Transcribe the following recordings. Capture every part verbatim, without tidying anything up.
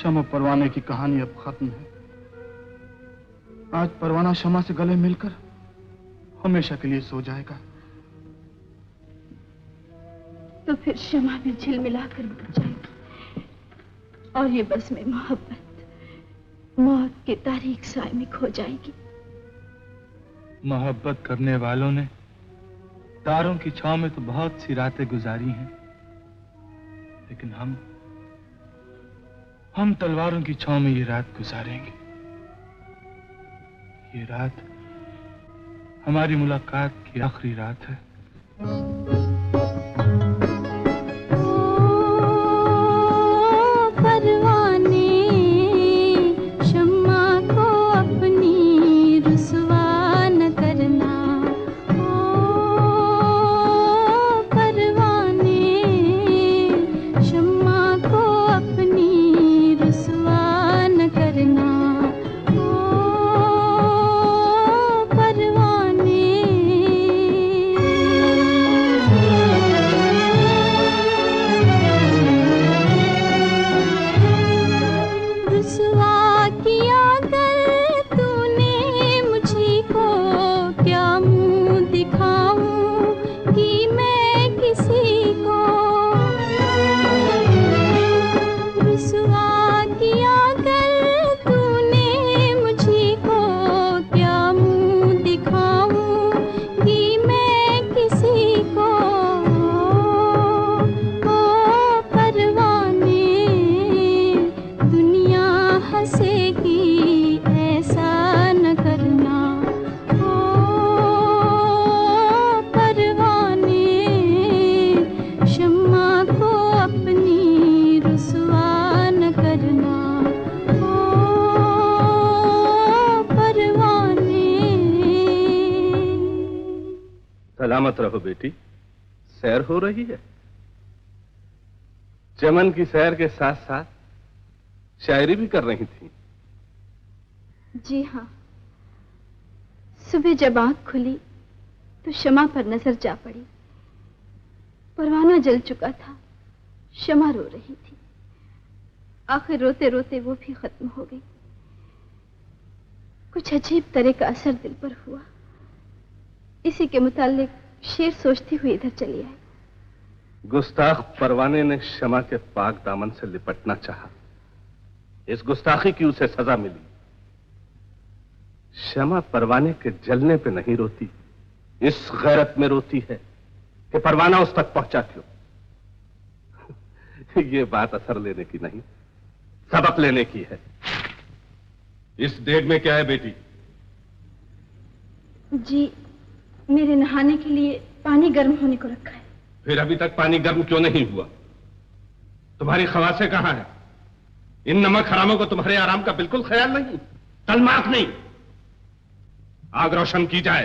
शमा परवाने की कहानी अब खत्म है। आज परवाना शमा से गले मिलकर हमेशा के लिए सो जाएगा। तो फिर शमा भी झिलमिलाकर मर जाएगी और ये बस में मोहब्बत मौत के तारीख साए में खो जाएगी। मोहब्बत करने वालों ने तारों की छांव में तो बहुत सी रातें गुजारी हैं, लेकिन हम हम तलवारों की छांव में ये रात गुजारेंगे। ये रात हमारी मुलाकात की आखिरी रात है। सलामत रहो बेटी। सैर हो रही है? चमन की सैर के साथ साथ शायरी भी कर रही थी। जी हाँ, सुबह जब आंख खुली तो शमा पर नजर जा पड़ी। परवाना जल चुका था, शमा रो रही थी। आखिर रोते रोते वो भी खत्म हो गई। कुछ अजीब तरह का असर दिल पर हुआ। इसी के मुताल्लिक शेर सोचती हुई इधर चली आई। गुस्ताख परवाने ने शमा के पाक दामन से लिपटना चाहा। इस गुस्ताखी की उसे सजा मिली। शमा परवाने के जलने पे नहीं रोती, इस गैरत में रोती है कि परवाना उस तक पहुंचा क्यों। ये बात असर लेने की नहीं, सबक लेने की है। इस देग में क्या है बेटी? जी, मेरे नहाने के लिए पानी गर्म होने को रखा है। फिर अभी तक पानी गर्म क्यों नहीं हुआ? तुम्हारी खवासें कहां हैं? इन नमक हरामों को तुम्हारे आराम का बिल्कुल ख्याल नहीं? तलमाक नहीं, आग रोशन की जाए।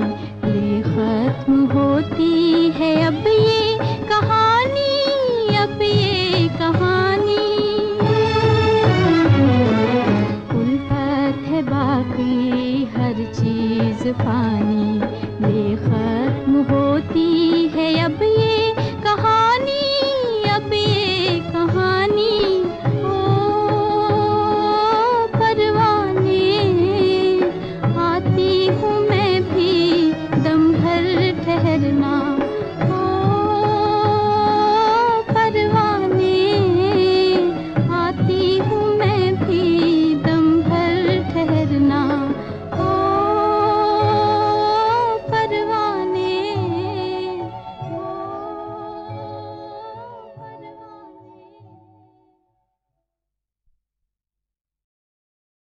ले खत्म होती है अब ये कहानी, अब ये कहानी। उल्फत है बाकी हर चीज फानी।